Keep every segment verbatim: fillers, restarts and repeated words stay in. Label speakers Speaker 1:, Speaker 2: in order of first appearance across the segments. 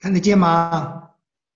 Speaker 1: 看得见吗？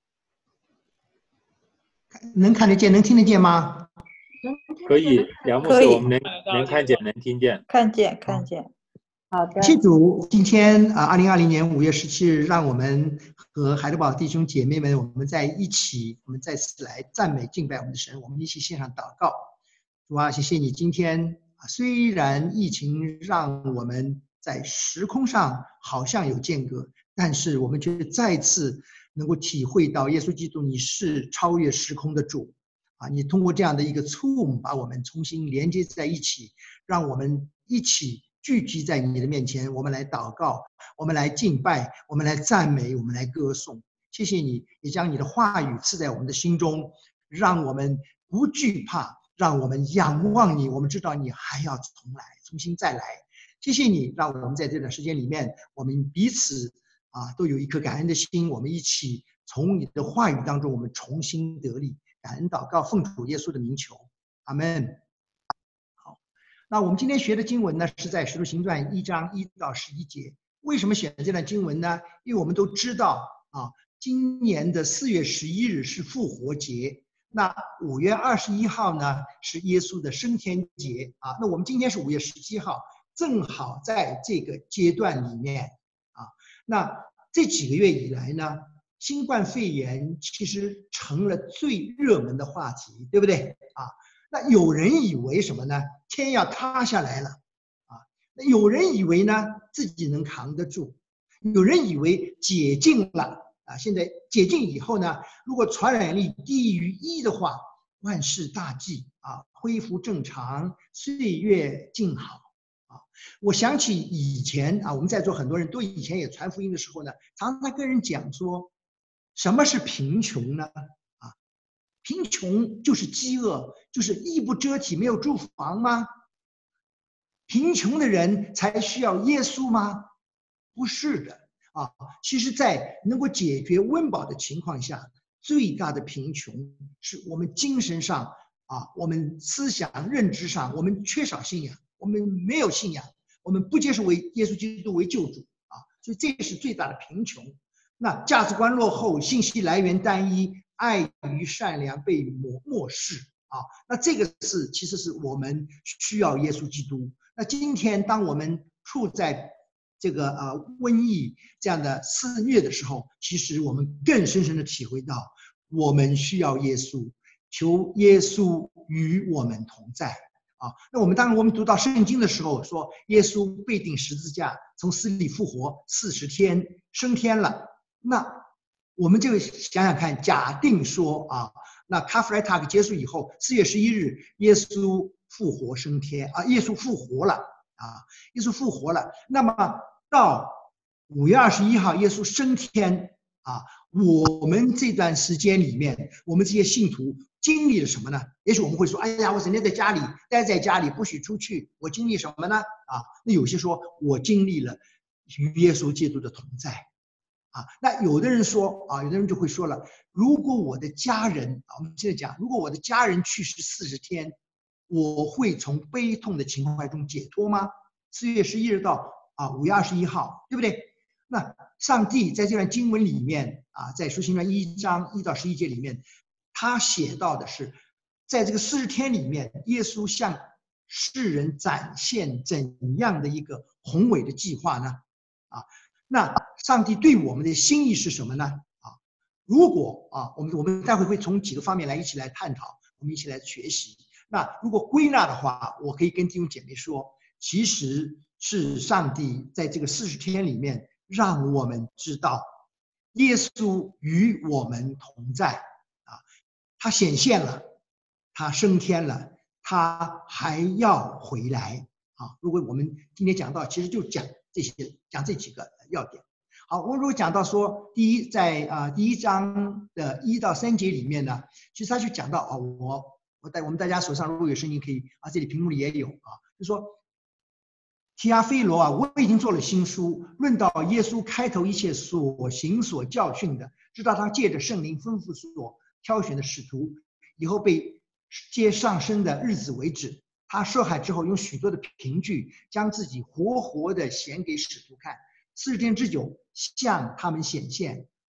Speaker 1: 能看得见，能听得见吗？
Speaker 2: 可以，梁牧师，我们能能看见，能听见，
Speaker 3: 看见看见。好的，
Speaker 1: 谢主，今天啊，二零二零年五月十七日，让我们和海德堡弟兄姐妹们，我们在一起，我们再次来赞美敬拜我们的神，我们一起献上祷告。主啊，谢谢你今天啊，虽然疫情让我们在时空上好像有间隔，但是我们却再次能够体会到耶稣基督你是超越时空的主啊！你通过这样的一个触摸，把我们重新连接在一起，让我们一起聚集在你的面前，我们来祷告，我们来敬拜，我们来赞美，我们来歌颂。谢谢你，也将你的话语赐在我们的心中，让我们不惧怕，让我们仰望你。我们知道你还要重来，重新再来。谢谢你，让我们在这段时间里面，我们彼此啊都有一颗感恩的心，我们一起从你的话语当中，我们重新得力。感恩祷告，奉主耶稣的名求，阿门。好，那我们今天学的经文呢，是在《使徒行传》一章一到十一节。为什么选这段经文呢？因为我们都知道啊，今年的四月十一日是复活节，那五月二十一号呢是耶稣的升天节啊。那我们今天是五月十七号，正好在这个阶段里面啊。那这几个月以来呢，新冠肺炎其实成了最热门的话题，对不对啊？那有人以为什么呢？天要塌下来了啊！那有人以为呢自己能扛得住，有人以为解禁了啊！现在解禁以后呢，如果传染力低于一的话，万事大吉啊，恢复正常，岁月静好啊！我想起以前啊，我们在座很多人都以前也传福音的时候呢，常常跟人讲说，什么是贫穷呢？啊，贫穷就是饥饿，就是衣不遮体，没有住房吗？贫穷的人才需要耶稣吗？不是的啊！其实，在能够解决温饱的情况下，最大的贫穷是我们精神上啊，我们思想认知上，我们缺少信仰，我们没有信仰，我们不接受为耶稣基督为救主啊，所以这是最大的贫穷。那价值观落后，信息来源单一，爱与善良被漠漠视啊，那这个是其实是我们需要耶稣基督。那今天当我们处在这个呃瘟疫这样的肆虐的时候，其实我们更深深的体会到，我们需要耶稣，求耶稣与我们同在啊。那我们当然我们读到圣经的时候说，耶稣被钉十字架，从死里复活，四十天升天了。那我们就想想看，假定说啊，那卡弗莱塔克结束以后，四月十一日，耶稣复活升天啊，耶稣复活了啊，耶稣复活了。那么到五月二十一号，耶稣升天啊，我们这段时间里面，我们这些信徒经历了什么呢？也许我们会说，哎呀，我整天在家里待在家里，不许出去，我经历什么呢？啊，那有些说我经历了与耶稣基督的同在。啊，那有的人说啊，有的人就会说了，如果我的家人啊，我们现在讲，如果我的家人去世四十天，我会从悲痛的情怀中解脱吗？四月十一日到啊五月二十一号，对不对？那上帝在这段经文里面啊，在书信传一章一到十一节里面，他写到的是，在这个四十天里面，耶稣向世人展现怎样的一个宏伟的计划呢？啊。那上帝对我们的心意是什么呢？啊，如果啊，我们我们待会会从几个方面来一起来探讨，我们一起来学习。那如果归纳的话，我可以跟弟兄姐妹说，其实是上帝在这个四十天里面，让我们知道，耶稣与我们同在啊，他显现了，他升天了，他还要回来啊。如果我们今天讲到，其实就讲这些，讲这几个要点。好，我如果讲到说，第一，在啊、呃、第一章的一到三节里面呢，其实他就讲到啊，我我在我们大家手上如果有声音可以啊，这里屏幕里也有啊，就说提阿非罗啊，我已经做了新书，论到耶稣开头一切所行所教训的，直到他借着圣灵吩咐所挑选的使徒，以后被接上升的日子为止。他受害之后，用许多的凭据，将自己活活的显给使徒看。四十天之久，向他们显现，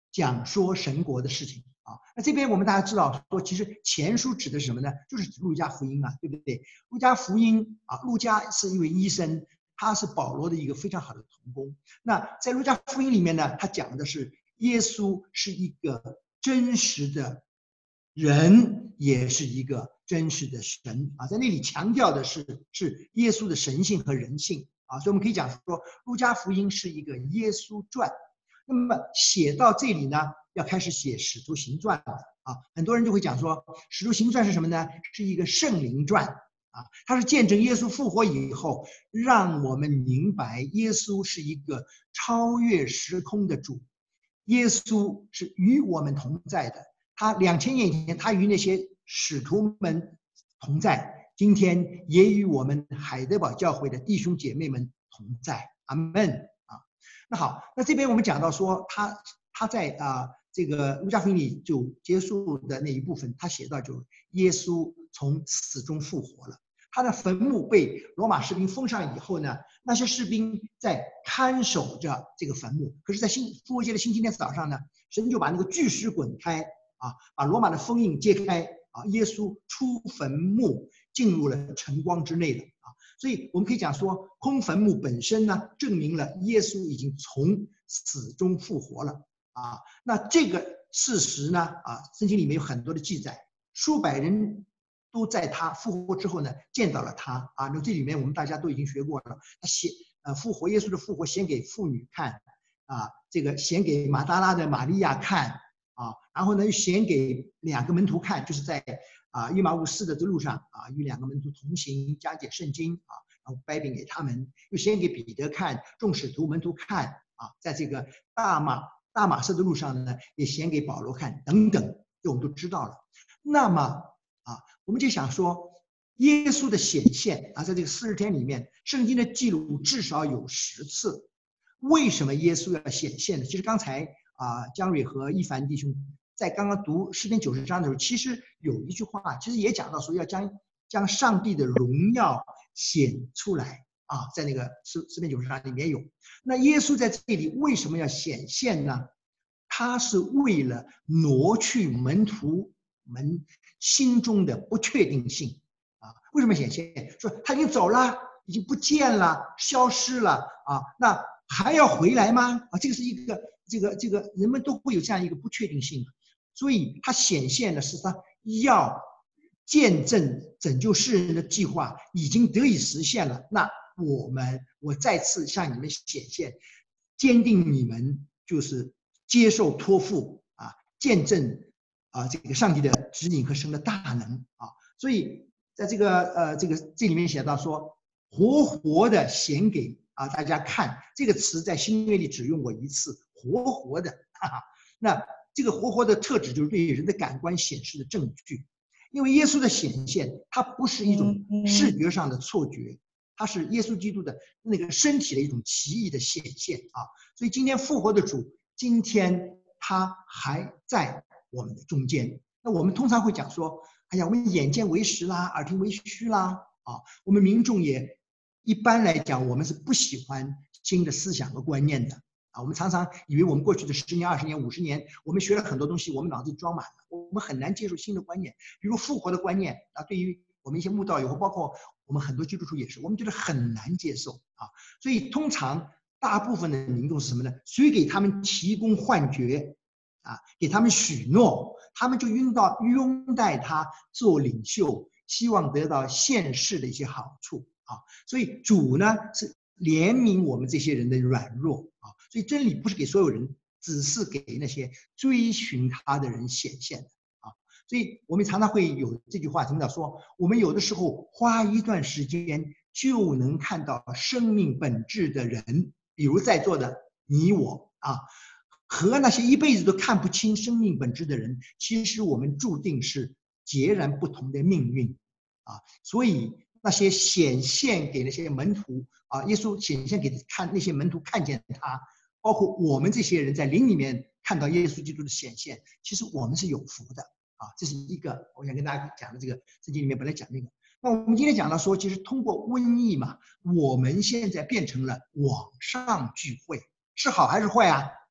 Speaker 1: 讲说神国的事情啊。那这边我们大家知道说，其实前书指的是什么呢？就是指路加福音啊，对不对？路加福音啊，路加是一位医生，他是保罗的一个非常好的同工。那在路加福音里面呢，他讲的是耶稣是一个真实的人，也是一个真实的神啊，在那里强调的是是耶稣的神性和人性啊，所以我们可以讲说，路加福音是一个耶稣传。那么写到这里呢，要开始写使徒行传了啊，很多人就会讲说，使徒行传是什么呢？是一个圣灵传啊，它是见证耶稣复活以后，让我们明白耶稣是一个超越时空的主，耶稣是与我们同在的。他两千年以前，他与那些使徒们同在，今天也与我们海德堡教会的弟兄姐妹们同在。阿门啊！那好，那这边我们讲到说，他他在啊这个路加福音里就结束的那一部分，他写到就是耶稣从死中复活了。他的坟墓被罗马士兵封上以后呢，那些士兵在看守着这个坟墓。可是，在新复活节的星期天早上呢，神就把那个巨石滚开。啊，把罗马的封印揭开啊，耶稣出坟墓，进入了晨光之内了啊，所以我们可以讲说，空坟墓本身呢，证明了耶稣已经从死中复活了啊。那这个事实呢，啊，圣经里面有很多的记载，数百人都在他复活之后呢，见到了他啊。那这里面我们大家都已经学过了，他显呃复活耶稣的复活显给妇女看啊，这个显给马大拉的玛利亚看。啊，然后呢，又显给两个门徒看，就是在啊伊马乌斯的这路上啊，与两个门徒同行，讲解圣经啊，然后掰饼给他们，又显给彼得看，众使徒门徒看啊，在这个大马大马色的路上呢，也显给保罗看，等等，这我们都知道了。那么啊，我们就想说，耶稣的显现啊，在这个四十天里面，圣经的记录至少有十次。为什么耶稣要显现呢？其实刚才。啊，江蕊和一凡弟兄在刚刚读诗篇九十章的时候，其实有一句话，其实也讲到说要将将上帝的荣耀显出来啊，在那个诗诗篇九十章里面有。那耶稣在这里为什么要显现呢？他是为了挪去门徒们心中的不确定性啊。为什么显现？说他已经走了，已经不见了，消失了啊，那还要回来吗？啊，这个是一个。这个这个人们都会有这样一个不确定性，所以他显现的是他要见证拯救世人的计划已经得以实现了。那我们我再次向你们显现，坚定你们就是接受托付啊，见证啊这个上帝的指引和神的大能啊。所以在这个呃这个这里面写到说，活活的显给啊大家看，这个词在新约里只用过一次。活活的，哈哈，那这个活活的特质就是对人的感官显示的证据。因为耶稣的显现，它不是一种视觉上的错觉，它是耶稣基督的那个身体的一种奇异的显现啊。所以今天复活的主，今天他还在我们的中间。那我们通常会讲说，哎呀，我们眼见为实啦，耳听为虚啦，啊，我们民众也一般来讲，我们是不喜欢新的思想和观念的。啊，我们常常以为我们过去的十年、二十年、五十年，我们学了很多东西，我们脑子里装满了，我们很难接受新的观念，比如复活的观念啊。对于我们一些慕道友，包括我们很多基督徒也是，我们觉得很难接受啊。所以通常大部分的民众是什么呢？谁给他们提供幻觉啊，给他们许诺，他们就拥到拥戴他做领袖，希望得到现世的一些好处啊。所以主呢是怜悯我们这些人的软弱啊，所以真理不是给所有人，只是给那些追寻他的人显现的啊。所以我们常常会有这句话听到说，我们有的时候花一段时间就能看到生命本质的人，比如在座的你我啊，和那些一辈子都看不清生命本质的人，其实我们注定是截然不同的命运啊。所以那些显现给那些门徒啊，耶稣显现给看那些门徒看见他，包括我们这些人在灵里面看到耶稣基督的显现，其实我们是有福的啊。这是一个我想跟大家讲的，这个圣经里面本来讲那个。那我们今天讲到说，其实通过瘟疫嘛，我们现在变成了网上聚会，是好还是坏啊？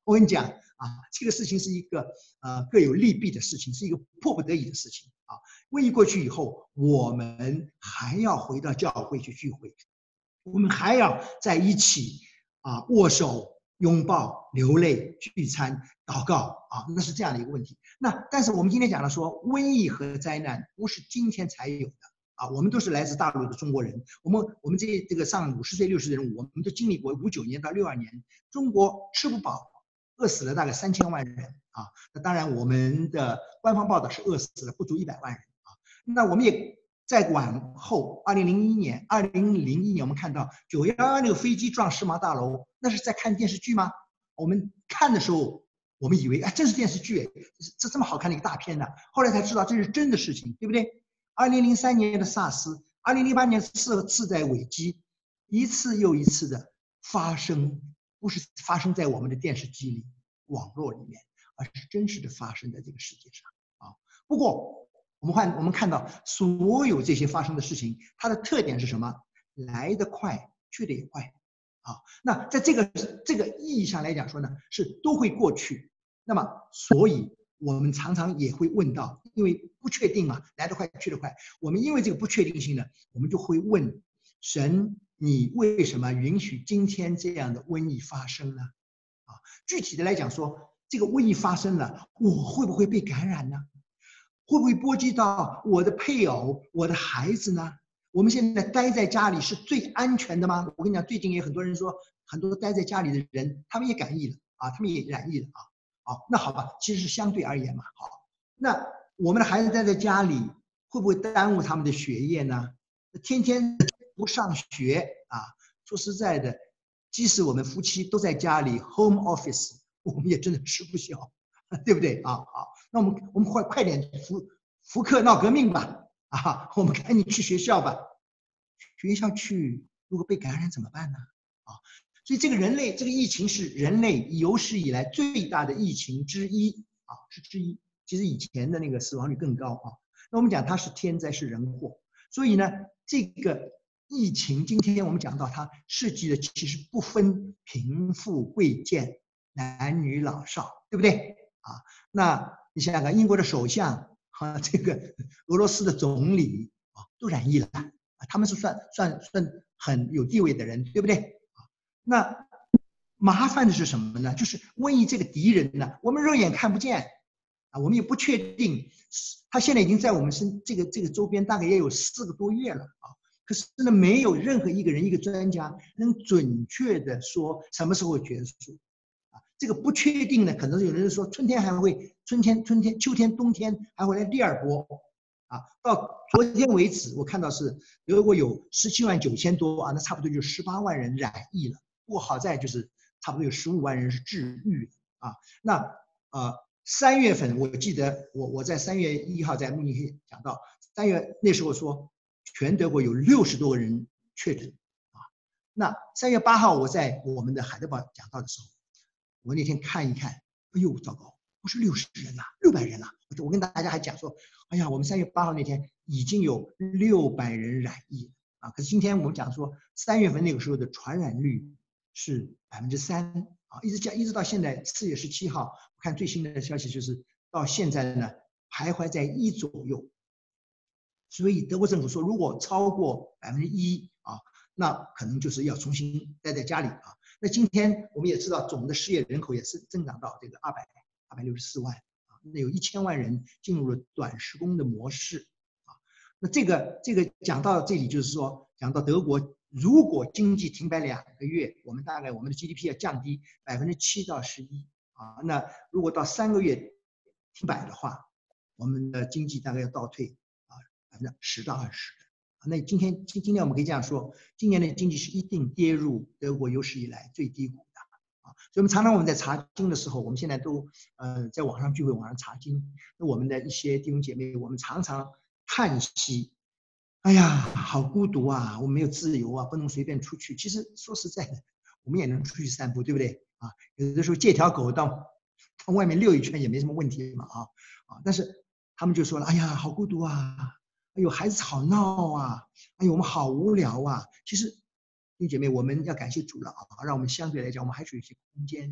Speaker 1: 我跟你讲啊，这个事情是一个呃各有利弊的事情，是一个迫不得已的事情啊。瘟疫过去以后，我们还要回到教会去聚会，我们还要在一起啊握手、拥抱、流泪、聚餐、祷告啊，那是这样的一个问题。那但是我们今天讲了说，瘟疫和灾难不是今天才有的。啊，我们都是来自大陆的中国人，我们我们这这个上五十岁、六十岁的人，我们都经历过五九年到六二年，中国吃不饱，饿死了大概三千万人啊。那当然，我们的官方报道是饿死了不足一百万人啊。那我们也再往后，二零零一年、二零零一年，我们看到九幺幺那个飞机撞世贸大楼，那是在看电视剧吗？我们看的时候，我们以为哎，这是电视剧，哎，这这么好看的一个大片呢。后来才知道这是真的事情，对不对？二零零三年的 SARS， 二零零八年次次贷危机，一次又一次的发生，不是发生在我们的电视机里、网络里面，而是真实的发生在这个世界上啊。不过，我们看我们看到所有这些发生的事情，它的特点是什么？来得快，去得也快啊。那在这个这个意义上来讲说呢，是都会过去。那么，所以。我们常常也会问到，因为不确定嘛，来得快去得快。我们因为这个不确定性呢，我们就会问神：你为什么允许今天这样的瘟疫发生呢？啊，具体的来讲说，这个瘟疫发生了，我会不会被感染呢？会不会波及到我的配偶、我的孩子呢？我们现在待在家里是最安全的吗？我跟你讲，最近也有很多人说，很多待在家里的人，他们也感染了啊，他们也染疫了啊。好，那好吧，其实是相对而言嘛。好，那我们的孩子待在家里，会不会耽误他们的学业呢？天天不上学啊，说实在的，即使我们夫妻都在家里 home office， 我们也真的吃不消，对不对啊？好，那我们我们快快点福福克闹革命吧啊，我们赶紧去学校吧。学校去，如果被感染怎么办呢？啊？所以这个人类这个疫情是人类有史以来最大的疫情之一啊，是之一。其实以前的那个死亡率更高啊。那我们讲它是天灾是人祸，所以呢，这个疫情今天我们讲到它涉及的其实不分贫富贵贱、男女老少，对不对啊？那你想想看，英国的首相啊，这个俄罗斯的总理啊，都染疫了啊，他们是算算算很有地位的人，对不对？那麻烦的是什么呢？就是瘟疫这个敌人呢，我们肉眼看不见啊，我们也不确定，他现在已经在我们身这个这个周边大概也有四个多月了啊。可是呢，没有任何一个人一个专家能准确的说什么时候结束啊。这个不确定呢，可能有人说春天还会春天春天秋天冬天还会来第二波啊。到昨天为止，我看到是德国有十七万九千多啊，那差不多就十八万人染疫了。不过好在就是差不多有十五万人是治愈的啊。那呃三月份我记得我我在三月一号在慕尼黑讲到，三月那时候说全德国有六十多个人确诊啊。那三月八号我在我们的海德堡讲到的时候，我那天看一看，哎呦糟糕，不是六十人了，六百人了。我跟大家还讲说，哎呀，我们三月八号那天已经有六百人染疫啊。可是今天我们讲说三月份那个时候的传染率是百分之三啊，一直讲一直到现在四月十七号，我看最新的消息就是到现在呢徘徊在一左右。所以德国政府说，如果超过百分之一啊，那可能就是要重新待在家里啊。那今天我们也知道，总的失业人口也是增长到这个二百二百六十四万啊，那有一千万人进入了短时工的模式啊。那这个这个讲到这里，就是说讲到德国。如果经济停摆两个月，我们大概我们的 G D P 要降低百分之七到十一啊。那如果到三个月停摆的话，我们的经济大概要倒退啊百分之十到二十。那今天今今天我们可以这样说，今年的经济是一定跌入德国有史以来最低谷的啊。所以我们常常我们在查经的时候，我们现在都呃在网上聚会，网上查经，那我们的一些弟兄姐妹，我们常常叹息。哎呀，好孤独啊！我们没有自由啊，不能随便出去。其实说实在的，我们也能出去散步，对不对啊？有的时候借条狗到到外面溜一圈也没什么问题嘛啊啊！但是他们就说了，哎呀，好孤独啊！哎呦，孩子好闹啊！哎呦，我们好无聊啊！其实，弟兄姐妹，我们要感谢主了啊，让我们相对来讲，我们还是有一些空间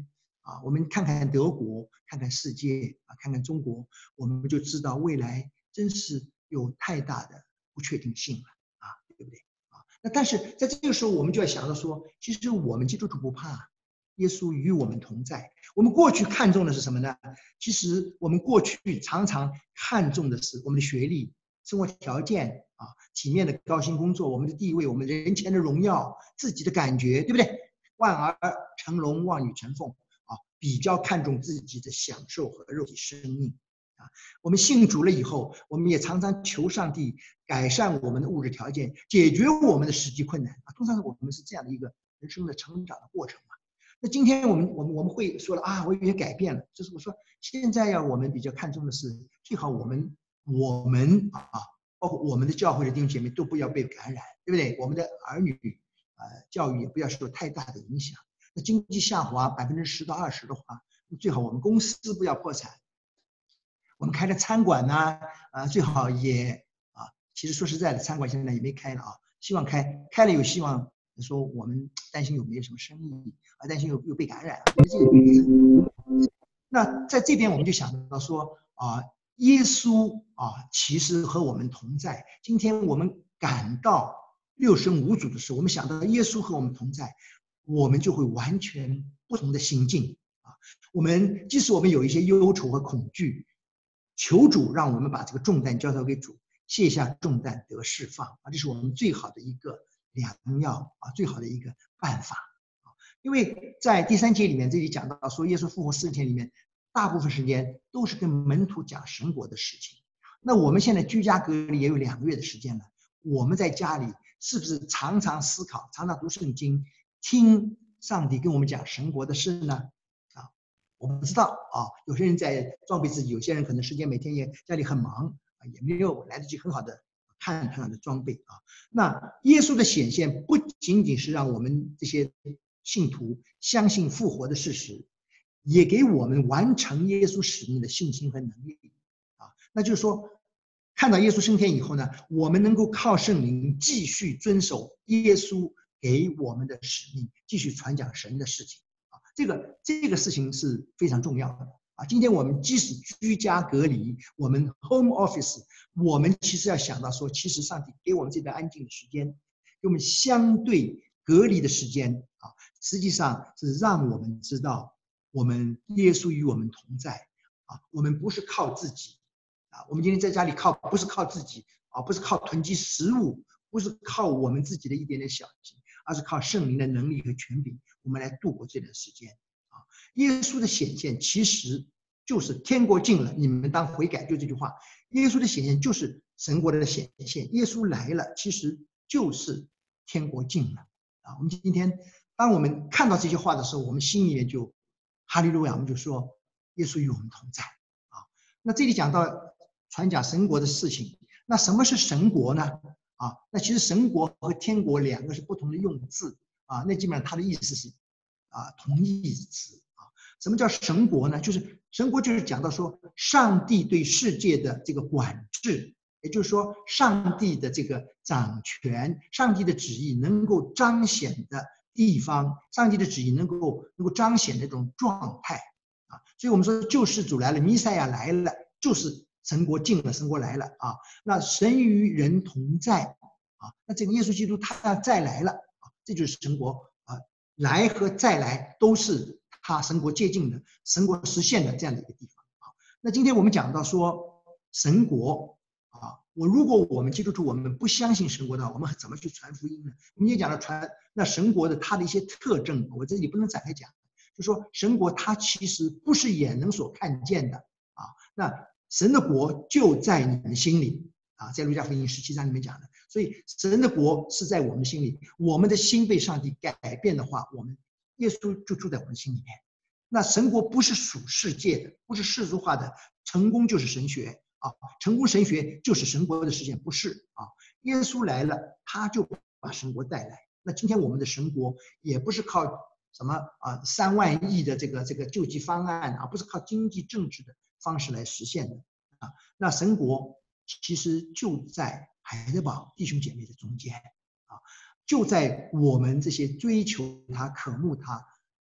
Speaker 1: 啊，我们看看德国，看看世界啊，看看中国，我们就知道未来真是有太大的不确定性了啊，对不对啊？那但是在这个时候，我们就要想到说，其实我们基督徒不怕，耶稣与我们同在。我们过去看重的是什么呢？其实我们过去常常看重的是我们的学历、生活条件啊，体面的高薪工作，我们的地位，我们人前的荣耀，自己的感觉，对不对？望儿成龙，望女成凤啊，比较看重自己的享受和肉体生命啊。我们信主了以后，我们也常常求上帝改善我们的物质条件，解决我们的实际困难啊。通常我们是这样的一个人生的成长的过程嘛。那今天我们我们我们会说了啊，我有些改变了，就是我说现在要我们比较看重的是，最好我们我们啊，包括我们的教会的弟兄姐妹都不要被感染，对不对？我们的儿女呃教育也不要受太大的影响。那经济下滑百分之十到二十的话，最好我们公司不要破产。我们开的餐馆呢，啊、呃、最好也啊，其实说实在的，餐馆现在也没开了啊，希望开，开了有希望。说我们担心有没有什么生意啊，担心又又被感染，这个那在这边我们就想到说啊，耶稣啊，其实和我们同在。今天我们感到六神无主的时候，我们想到耶稣和我们同在，我们就会完全不同的心境啊。我们即使我们有一些忧愁和恐惧，求主让我们把这个重担交托给主，卸下重担得释放啊，这是我们最好的一个良药啊，最好的一个办法啊。因为在第三节里面这里讲到说，耶稣复活四天里面，大部分时间都是跟门徒讲神国的事情。那我们现在居家隔离也有两个月的时间了，我们在家里是不是常常思考，常常读圣经，听上帝跟我们讲神国的事呢？啊，我不知道啊。有些人在装备自己，有些人可能时间每天也家里很忙，也没有来得及很好的看很好的装备啊。那耶稣的显现不仅仅是让我们这些信徒相信复活的事实，也给我们完成耶稣使命的信心和能力啊。那就是说，看到耶稣升天以后呢，我们能够靠圣灵继续遵守耶稣给我们的使命，继续传讲神的事情啊。这个这个事情是非常重要的啊。今天我们即使居家隔离，我们 home office， 我们其实要想到说，其实上帝给我们这段安静的时间，给我们相对隔离的时间啊，实际上是让我们知道，我们耶稣与我们同在啊。我们不是靠自己啊，我们今天在家里靠不是靠自己啊，不是靠囤积食物，不是靠我们自己的一点点小劲，而是靠圣灵的能力和权柄，我们来度过这段时间啊。耶稣的显现其实就是天国近了，你们当悔改，就这句话。耶稣的显现就是神国的显现，耶稣来了，其实就是天国近了啊。我们今天当我们看到这些话的时候，我们心里面就哈利路亚，我们就说耶稣与我们同在啊。那这里讲到传讲神国的事情，那什么是神国呢？啊，那其实神国和天国两个是不同的用字啊，那基本上它的意思是啊同义词啊。什么叫神国呢？就是神国就是讲到说上帝对世界的这个管制，也就是说上帝的这个掌权，上帝的旨意能够彰显的地方，上帝的旨意能够能够彰显的这种状态啊。所以我们说救世主来了，弥赛亚来了，就是神国近了，神国来了啊。那神与人同在啊，那这个耶稣基督他再来了啊，这就是神国啊，来和再来都是他神国接近的，神国实现的这样的一个地方啊。那今天我们讲到说神国啊，我如果我们基督徒我们不相信神国的话，我们怎么去传福音呢？我们也讲了传那神国的它的一些特征，我这里不能展开讲，就说神国它其实不是眼能所看见的啊。那神的国就在你们心里啊，在路加福音十七章里面讲的。所以神的国是在我们心里，我们的心被上帝改变的话，我们耶稣就住在我们心里面。那神国不是属世界的，不是世俗化的，成功就是神学啊，成功神学就是神国的实现，不是啊。耶稣来了，他就把神国带来。那今天我们的神国也不是靠什么啊三万亿的这个这个救济方案啊，不是靠经济政治的方式来实现的啊。那神国其实就在海德堡弟兄姐妹的中间啊，就在我们这些追求他、渴慕他、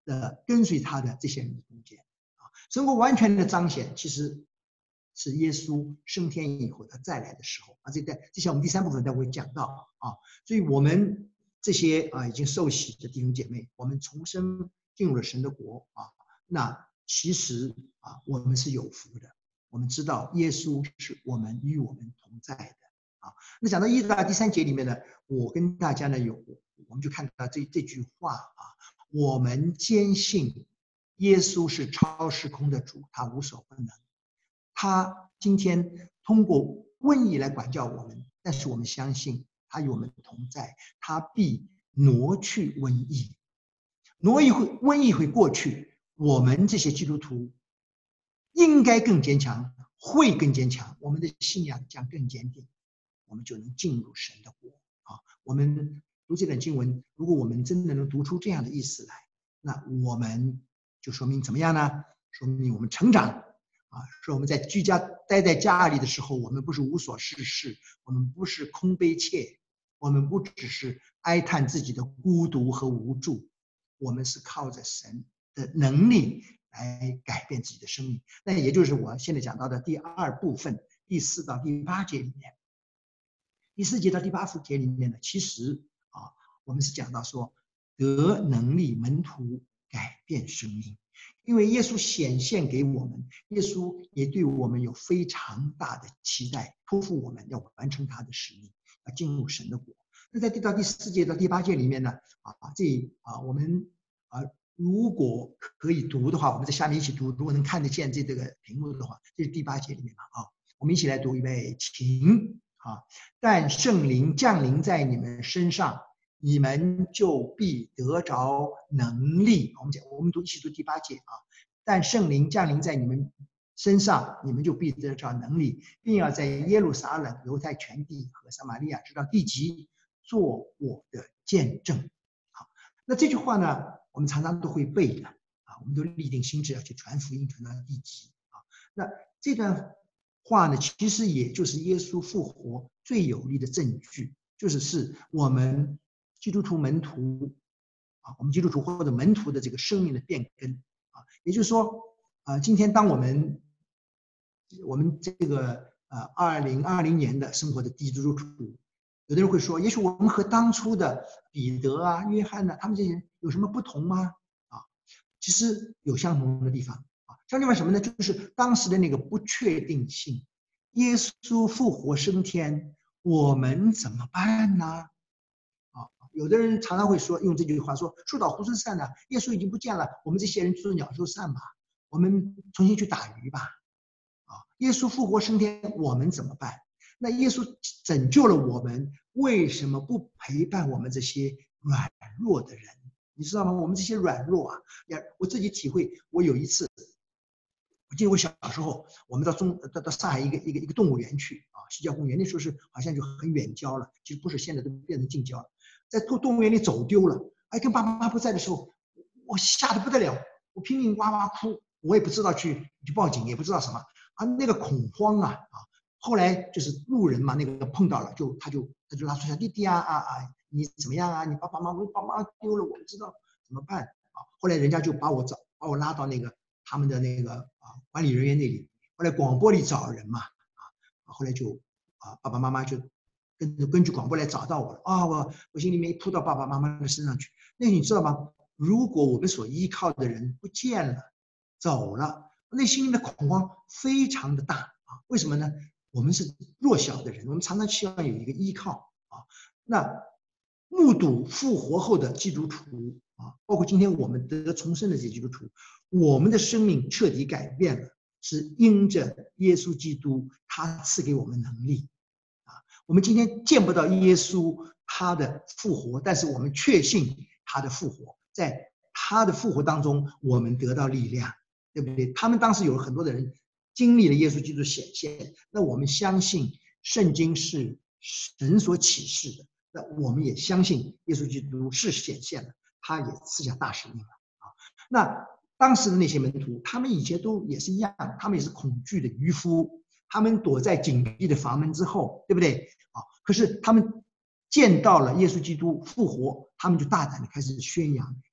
Speaker 1: 的跟随他的这些人的中间啊。神国完全的彰显，其实是耶稣升天以后他再来的时候啊。这在这些我们第三部分待会讲到啊。所以我们这些啊已经受洗的弟兄姐妹，我们重生进入了神的国啊，那其实啊我们是有福的。我们知道耶稣是我们与我们同在的啊。那讲到一到第三节里面呢，我跟大家呢有，我们就看到这这句话啊，我们坚信耶稣是超时空的主，他无所不能，他今天通过瘟疫来管教我们，但是我们相信他与我们同在，他必挪去瘟疫，挪一会瘟疫会过去，我们这些基督徒应该更坚强，会更坚强，我们的信仰将更坚定，我们就能进入神的国啊。我们读这段经文，如果我们真的能读出这样的意思来，那我们就说明怎么样呢？说明我们成长啊，说我们在居家待在家里的时候，我们不是无所事事，我们不是空悲切，我们不只是哀叹自己的孤独和无助，我们是靠着神的能力来改变自己的生命。那也就是我现在讲到的第二部分，第四到第八节里面。第四节到第八节里面呢，其实啊，我们是讲到说得能力门徒改变生命，因为耶稣显现给我们，耶稣也对我们有非常大的期待，托付我们要完成他的使命，要进入神的国。那在到第四节到第八节里面呢，啊，这啊我们啊如果可以读的话，我们在下面一起读，如果能看得见这这个屏幕的话，这是第八节里面嘛啊，我们一起来读，预备，请。啊！但圣灵降临在你们身上，你们就必得着能力。我们讲，我们读一起读第八节啊！但圣灵降临在你们身上，你们就必得着能力，并要在耶路撒冷、犹太全地和撒玛利亚直到地极做我的见证。好，那这句话呢，我们常常都会背的啊，我们都立定心志要去传福音，传到地极啊。那这段话呢，其实也就是耶稣复活最有力的证据，就是是我们基督徒门徒啊，我们基督徒或者门徒的这个生命的变更啊，也就是说，啊，今天当我们我们这个呃二零二零年的生活的基督徒，有的人会说，也许我们和当初的彼得啊、约翰呢、啊，他们这些人有什么不同吗？啊，其实有相同的地方。像另外什么呢？就是当时的那个不确定性。耶稣复活升天，我们怎么办呢？啊，有的人常常会说，用这句话说：“树倒猢狲散呢，耶稣已经不见了，我们这些人做鸟兽散吧，我们重新去打鱼吧。”啊，耶稣复活升天，我们怎么办？那耶稣拯救了我们，为什么不陪伴我们这些软弱的人？你知道吗？我们这些软弱啊，我自己体会，我有一次。我记得我小时候，我们到中到到上海一个一个一个动物园去啊，西郊公园，那时候是好像就很远郊了，其实不是现在都变成近郊了。在动动物园里走丢了，哎，跟爸爸妈妈不在的时候，我吓得不得了，我拼命哇哇哭，我也不知道去去报警，也不知道什么啊，那个恐慌啊啊！后来就是路人嘛，那个碰到了，就他就他就拉出小弟弟啊啊啊，你怎么样啊？你爸爸妈妈爸妈丢了，我不知道怎么办啊！后来人家就把我找把我拉到那个。他们的那个啊管理人员那里，后来广播里找人嘛啊，后来就啊爸爸妈妈就根根据广播来找到我了啊，我我心里面扑到爸爸妈妈的身上去。那你知道吗？如果我们所依靠的人不见了，走了，内心里的恐慌非常的大啊。为什么呢？我们是弱小的人，我们常常需要有一个依靠啊。那目睹复活后的基督徒啊，包括今天我们得重生的这些基督徒。我们的生命彻底改变了，是因着耶稣基督他赐给我们能力啊。我们今天见不到耶稣他的复活，但是我们确信他的复活，在他的复活当中，我们得到力量，对不对？他们当时有很多的人经历了耶稣基督显现，那我们相信圣经是神所启示的，那我们也相信耶稣基督是显现了，他也赐下大使命了啊。那当时的那些门徒，他们以前都也是一样，他们也是恐惧的渔夫，他们躲在紧闭的房门之后，对不对啊？可是他们见到了耶稣基督复活，他们就大胆的开始宣扬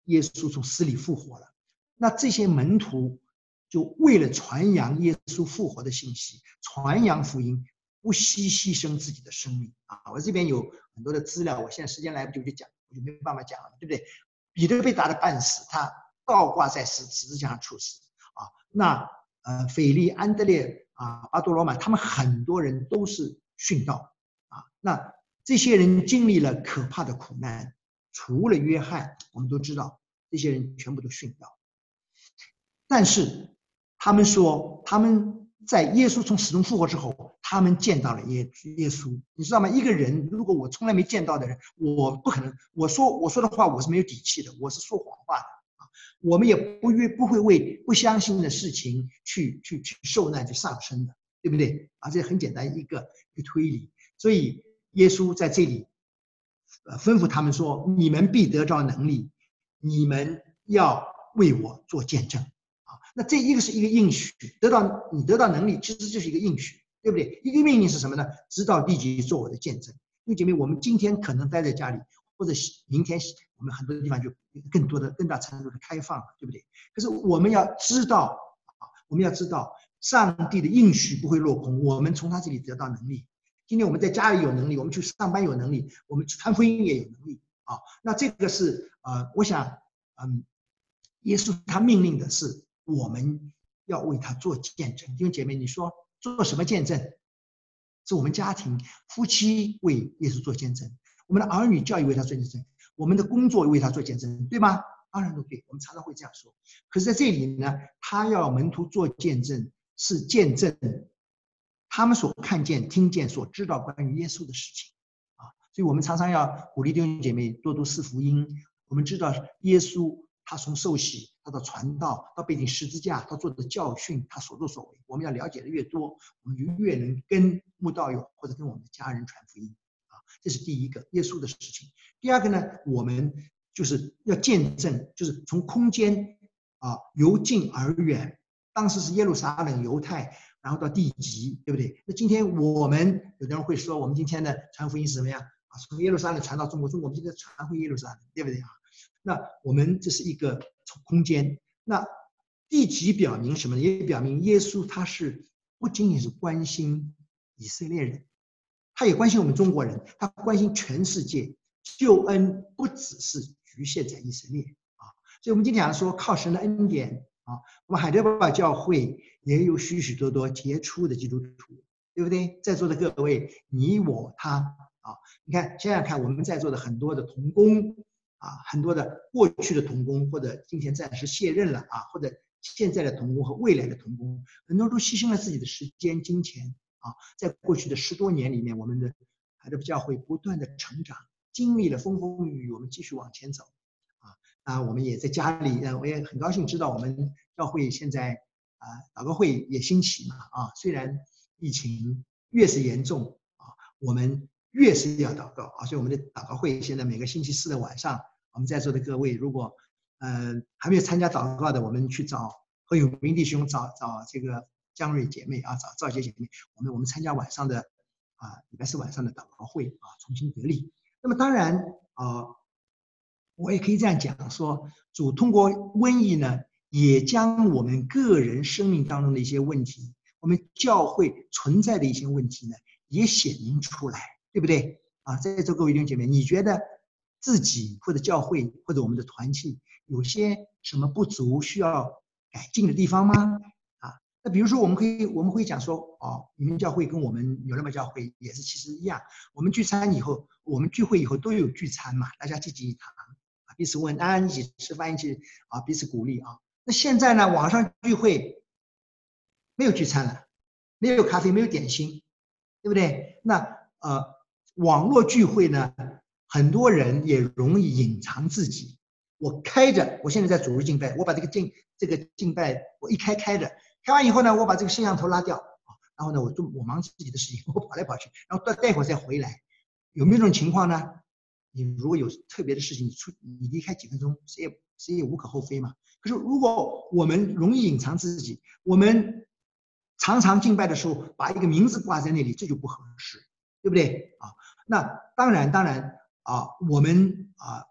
Speaker 1: 耶稣从死里复活了。那这些门徒就为了传扬耶稣复活的信息，传扬福音，不惜牺牲自己的生命啊！我这边有很多的资料，我现在时间来不及就讲，我就没办法讲了，对不对？彼得被打得半死，他倒挂在十十字架上处死啊。那呃，腓利、安德烈啊、巴多罗买，他们很多人都是殉道啊。那这些人经历了可怕的苦难，除了约翰，我们都知道这些人全部都殉道。但是他们说，他们在耶稣从死中复活之后，他们见到了耶耶稣。你知道吗？一个人如果我从来没见到的人，我不可能，我说我说的话我是没有底气的，我是说谎话的啊。我们也不约不会为不相信的事情去去去受难去上升的，对不对？啊，这很简单一个一个推理。所以耶稣在这里，呃，吩咐他们说：你们必得着能力，你们要为我做见证。那这一个是一个应许，得到你得到能力，其实就是一个应许，对不对？一个命令是什么呢？直到地极做我的见证。因为姐妹，我们今天可能待在家里，或者明天我们很多地方就更多的、更大程度的开放了，对不对？可是我们要知道啊，我们要知道，上帝的应许不会落空，我们从他这里得到能力。今天我们在家里有能力，我们去上班有能力，我们传福音也有能力啊。那这个是呃，我想，嗯，耶稣他命令的是。我们要为他做见证，弟兄姐妹，你说做什么见证？是我们家庭夫妻为耶稣做见证，我们的儿女教育为他做见证，我们的工作为他做见证，对吗？当然都对，我们常常会这样说。可是在这里呢，他要门徒做见证，是见证他们所看见、听见、所知道关于耶稣的事情啊。所以我们常常要鼓励弟兄姐妹多读四福音。我们知道耶稣。他从受洗，他到传道，到背顶十字架，他做的教训，他所作所为，我们要了解的越多，我们就越能跟慕道友或者跟我们的家人传福音啊。这是第一个耶稣的事情。第二个呢，我们就是要见证，就是从空间啊由近而远。当时是耶路撒冷、犹太，然后到地极，对不对？那今天我们有的人会说，我们今天的传福音是什么呀？啊，从耶路撒冷传到中国，中国我们今天传回耶路撒冷，对不对啊？那我们这是一个空间，那地极表明什么呢？也表明耶稣他是不仅仅是关心以色列人，他也关心我们中国人，他关心全世界。救恩不只是局限在以色列啊，所以我们今天讲说靠神的恩典啊，我们海德堡教会也有许许多多杰出的基督徒，对不对？在座的各位，你我他啊，你看想想看，我们在座的很多的同工。啊，很多的过去的同工，或者今天暂时卸任了啊，或者现在的同工和未来的同工，很多都牺牲了自己的时间、金钱啊。在过去的十多年里面，我们的海德堡教会不断的成长，经历了风风雨雨，我们继续往前走啊。啊，我们也在家里，呃，我也很高兴知道我们教会现在啊，祷告会也兴起嘛啊。虽然疫情越是严重啊，我们越是要祷告啊。所以我们的祷告会现在每个星期四的晚上。我们在座的各位，如果呃还没有参加祷告的，我们去找何永明弟兄，找找这个江瑞姐妹啊，找赵杰姐妹，我们我们参加晚上的啊礼拜四晚上的祷告会啊，重新得力。那么当然啊、呃，我也可以这样讲说，主通过瘟疫呢，也将我们个人生命当中的一些问题，我们教会存在的一些问题呢，也显明出来，对不对啊？在座各位弟兄姐妹，你觉得？自己或者教会或者我们的团契有些什么不足需要改进的地方吗？啊，那比如说我们可以我们会讲说，哦，你们教会跟我们纽伦堡教会也是其实一样，我们聚餐以后，我们聚会以后都有聚餐嘛，大家济济一堂啊，彼此问安，一起吃饭，一起啊彼此鼓励啊。那现在呢，网上聚会没有聚餐了，没有咖啡，没有点心，对不对？那呃，网络聚会呢？很多人也容易隐藏自己。我开着，我现在在主日敬拜，我把这个敬这个敬拜我一开开着，开完以后呢，我把这个摄像头拉掉啊，然后呢，我就我忙自己的事情，我跑来跑去，然后待待会儿再回来。有没有这种情况呢？你如果有特别的事情，你出你离开几分钟，谁也谁也无可厚非嘛。可是如果我们容易隐藏自己，我们常常敬拜的时候把一个名字挂在那里，这就不合适，对不对啊？那当然当然。啊，我们啊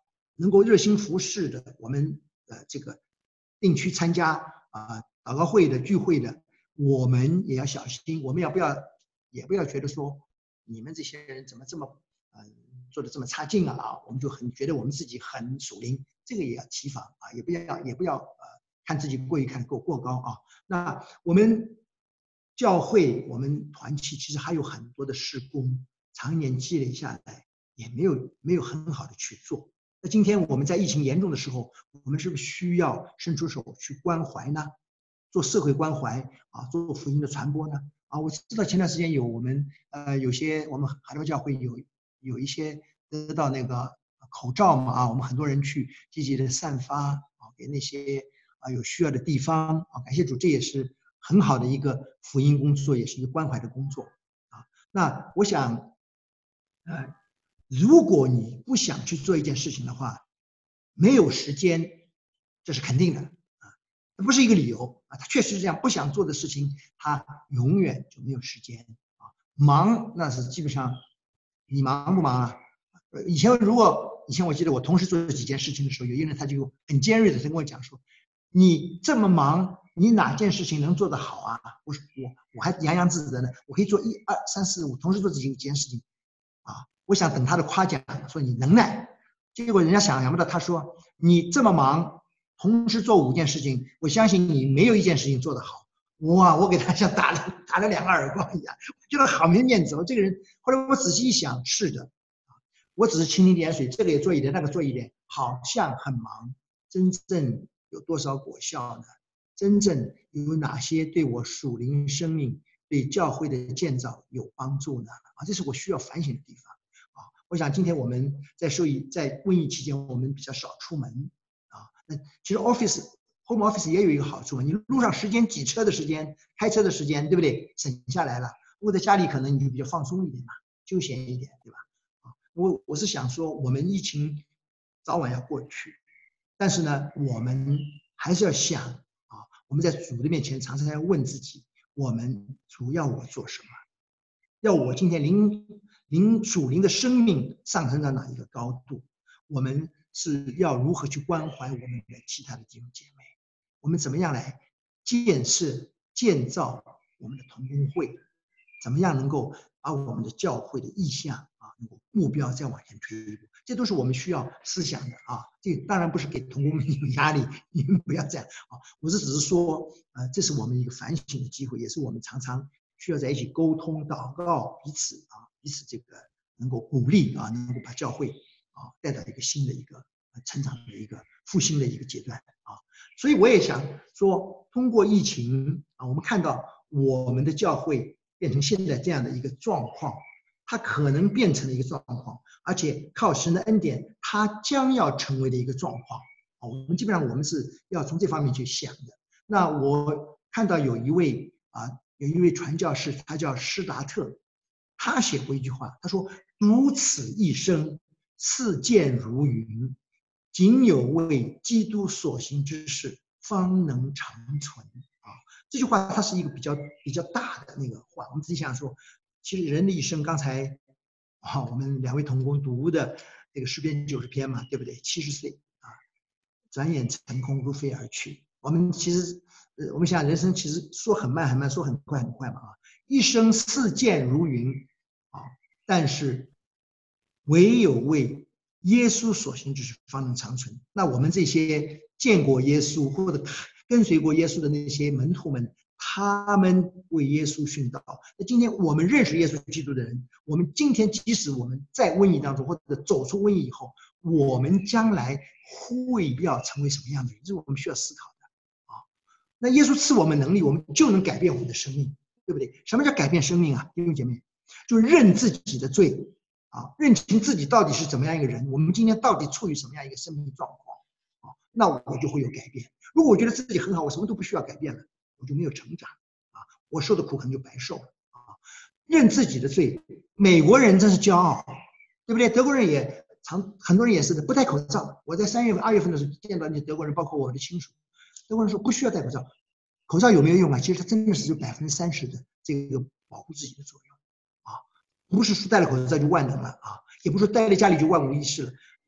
Speaker 1: 能够热心服侍的，我们呃这个定期参加啊、呃、祷告会的聚会的，我们也要小心，我们要不要也不要觉得说你们这些人怎么这么呃做的这么差劲啊，我们就很觉得我们自己很属灵，这个也要提防啊，也不要也不要呃看自己过于看过过高啊。那我们教会我们团契其实还有很多的事工，常年积累下来也没有没有很好的去做。那今天我们在疫情严重的时候，我们是不是需要伸出手去关怀呢？做社会关怀啊，做福音的传播呢？啊，我知道前段时间有我们呃有些我们海德教会有有一些得到那个口罩嘛啊，我们很多人去积极的散发啊，给那些啊有需要的地方啊，感谢主，这也是很好的一个福音工作，也是一个关怀的工作啊。那我想，呃，如果你不想去做一件事情的话，没有时间，这是肯定的啊，这不是一个理由啊，他确实是这样，不想做的事情，他永远就没有时间啊。忙那是基本上，你忙不忙啊？以前如果以前我记得我同时做几件事情的时候，有一个人他就很尖锐的跟我讲说，你这么忙，你哪件事情能做得好啊？我说我我还洋洋自得呢，我可以做一二三四五，同时做这几件事情啊。我想等他的夸奖，说你能耐。结果人家想想不到，他说你这么忙，同时做五件事情，我相信你没有一件事情做得好。哇！我给他像打了打了两个耳光一样，觉得好没面子。我这个人，后来我仔细一想，是的，我只是蜻蜓点水，这个也做一点，那个做一点，好像很忙，真正有多少果效呢？真正有哪些对我属灵生命、对教会的建造有帮助呢？啊，这是我需要反省的地方啊。我想今天我们在受益在瘟疫期间，我们比较少出门啊。那其实 office home office 也有一个好处嘛，你路上时间挤车的时间、开车的时间，对不对？省下来了。如果在家里，可能你就比较放松一点嘛，休闲一点，对吧？啊，我我是想说，我们疫情早晚要过去，但是呢，我们还是要想啊，我们在主的面前常常要问自己，我们主要我做什么？要我今天灵灵属灵的生命上升到哪一个高度？我们是要如何去关怀我们的其他的弟兄姐妹？我们怎么样来建设、建造我们的同工会？怎么样能够把我们的教会的意向啊，能够目标再往前推一步？这都是我们需要思想的啊。这当然不是给同工们有压力，你们不要这样啊。我是只是说，呃，这是我们一个反省的机会，也是我们常常需要在一起沟通、祷告，彼此啊，彼此这个能够鼓励啊，能够把教会啊带到一个新的一个成长的一个复兴的一个阶段啊。所以我也想说，通过疫情啊，我们看到我们的教会变成现在这样的一个状况，它可能变成了一个状况，而且靠神的恩典，它将要成为的一个状况啊。我们基本上我们是要从这方面去想的。那我看到有一位啊，有一位传教士，他叫施达特，他写过一句话，他说：“如此一生，似箭如云，仅有为基督所行之事，方能长存。”啊，这句话它是一个比较比较大的那个话。我们仔细想说，其实人的一生，刚才啊，我们两位同工读的这个诗篇九十篇嘛，对不对？七十岁啊，转眼成空，如飞而去。我们其实，呃，我们想人生其实说很慢很慢，说很快很快嘛啊，一生似箭如云啊，但是唯有为耶稣所行之事方能长存。那我们这些见过耶稣或者跟随过耶稣的那些门徒们，他们为耶稣殉道。那今天我们认识耶稣基督的人，我们今天即使我们在瘟疫当中或者走出瘟疫以后，我们将来会要成为什么样的人，这是我们需要思考的啊。那耶稣赐我们能力，我们就能改变我们的生命，对不对？什么叫改变生命啊？弟兄姐妹，就是认自己的罪啊，认清自己到底是怎么样一个人，我们今天到底处于什么样一个生命状况啊？那我就会有改变。如果我觉得自己很好，我什么都不需要改变了，我就没有成长啊，我受的苦可能就白受了啊。认自己的罪，美国人真是骄傲，对不对？德国人也常很多人也是的，不戴口罩。我在三月份、二月份的时候见到那德国人，包括我的亲属，德国人说不需要戴口罩。口罩有没有用啊？其实它真的是有百分之三十的这个保护自己的作用啊，不是说戴了口罩就万能了啊，也不是说戴在家里就万无一失了。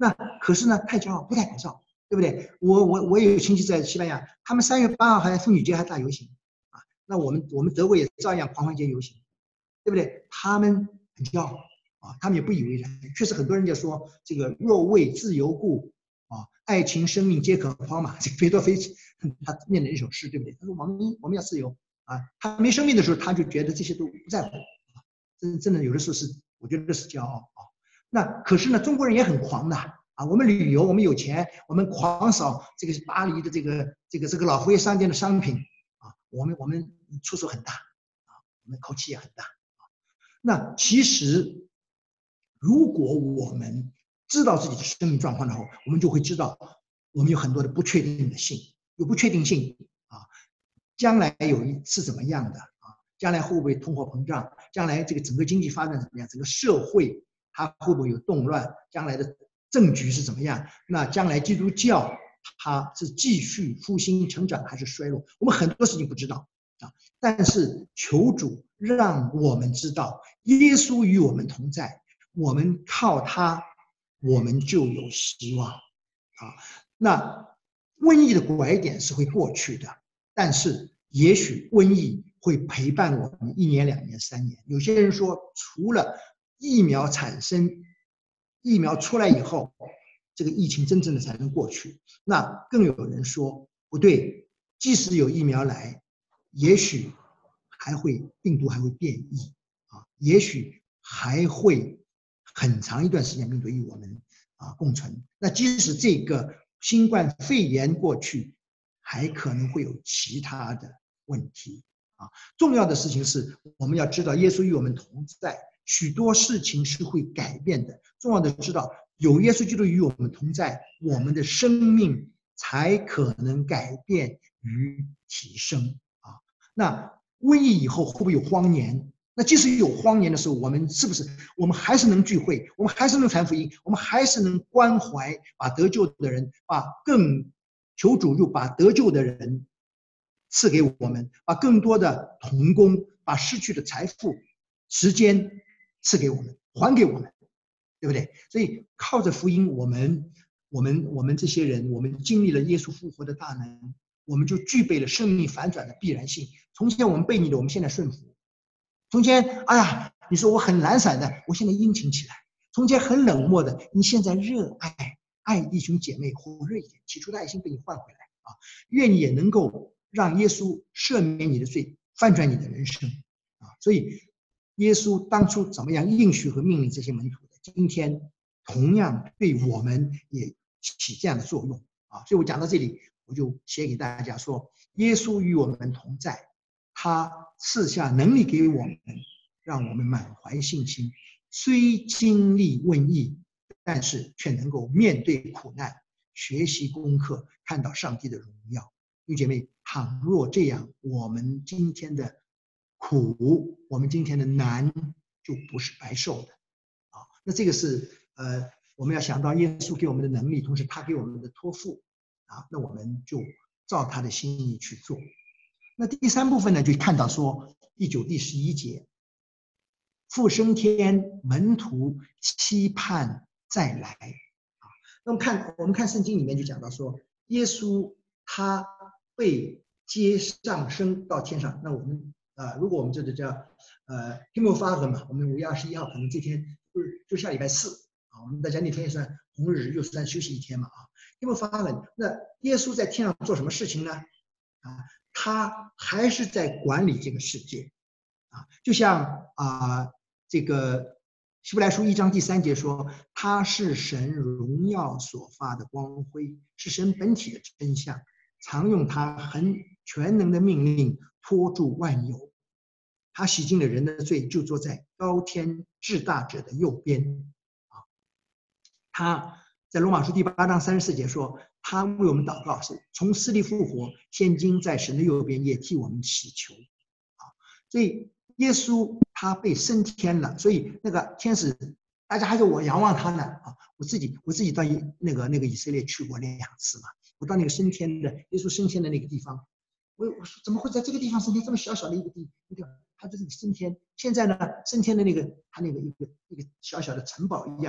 Speaker 1: 那可是呢，太骄傲，不戴口罩，对不对？我我我也有亲戚在西班牙，他们三月八号还妇女节还大游行啊。那我们我们德国也照样狂欢节游行，对不对？他们很骄傲啊，他们也不以为然。确实很多人就说这个若为自由故啊，爱情生命皆可抛嘛。这个贝多芬他念的一首诗，对不对？他说我们我们要自由啊，他没生命的时候他就觉得这些都不在乎啊，真真的有的时候是我觉得是骄傲啊。那可是呢，中国人也很狂的啊！我们旅游，我们有钱，我们狂扫这个巴黎的这个这个这个老佛爷商店的商品啊，我们我们出手很大啊，我们口气也很大啊。那其实，如果我们知道自己的生命状况的话，我们就会知道我们有很多的不确定的性，有不确定性啊，将来有一是怎么样的啊？将来会不会通货膨胀？将来这个整个经济发展怎么样？整个社会它会不会有动乱？将来的政局是怎么样？那将来基督教它是继续复兴成长还是衰落？我们很多事情不知道啊。但是求主让我们知道，耶稣与我们同在，我们靠他，我们就有希望啊。那瘟疫的拐点是会过去的，但是也许瘟疫会陪伴我们一年、两年、三年。有些人说，除了疫苗产生，疫苗出来以后，这个疫情真正的才能过去。那更有人说不对，即使有疫苗来，也许还会病毒还会变异啊，也许还会很长一段时间病毒与我们啊共存。那即使这个新冠肺炎过去，还可能会有其他的问题啊。重要的事情是，我们要知道耶稣与我们同在。许多事情是会改变的，重要的知道有耶稣基督与我们同在，我们的生命才可能改变与提升啊。那瘟疫以后会不会有荒年？那即使有荒年的时候，我们是不是我们还是能聚会，我们还是能传福音，我们还是能关怀把得救的人，把更求主就把得救的人赐给我们，把更多的同工，把失去的财富、时间赐给我们，还给我们，对不对？所以靠着福音，我们、我们、我们这些人，我们经历了耶稣复活的大能，我们就具备了生命反转的必然性。从前我们悖逆的，我们现在顺服；从前，哎呀，你说我很懒散的，我现在殷勤起来；从前很冷漠的，你现在热爱爱弟兄姐妹，火热一点，起初的爱心被你换回来啊！愿你也能够让耶稣赦免你的罪，翻转你的人生啊！所以。耶稣当初怎么样应许和命令这些门徒的，今天同样对我们也起这样的作用啊！所以我讲到这里，我就写给大家说，耶稣与我们同在，他赐下能力给我们，让我们满怀信心，虽经历瘟疫，但是却能够面对苦难，学习功课，看到上帝的荣耀。弟兄姐妹，倘若这样，我们今天的苦，我们今天的难就不是白受的啊。那这个是呃，我们要想到耶稣给我们的能力，同时他给我们的托付啊，那我们就照他的心意去做。那第三部分呢，就看到说第九、第十一节，父升天，门徒期盼再来啊。那么看我们看圣经里面就讲到说，耶稣他被接上升到天上，那我们。啊，如果我们这个叫呃 Himmelfahren 嘛，我们五月二十一号可能这天就是就下礼拜四啊，我们大家那天也算红日，又算休息一天嘛啊。Himmelfahren，那耶稣在天上做什么事情呢？啊，他还是在管理这个世界啊，就像啊这个希伯来书一章第三节说，他是神荣耀所发的光辉，是神本体的真相，常用他很全能的命令托住万有，他洗净了人的罪，就坐在高天至大者的右边啊。他在罗马书第八章三十四节说，他为我们祷告，是从死里复活，现今在神的右边，也替我们祈求啊。所以耶稣他被升天了，所以那个天使大家还是我仰望他呢啊。我自己我自己到那个那个以色列去过两次嘛，我到那个升天的耶稣升天的那个地方。我我说怎么会在这个地方升天？这么小小的一个地地方，他这里升天。现在呢，升天的那个他那个一个一个小小的城堡一样的，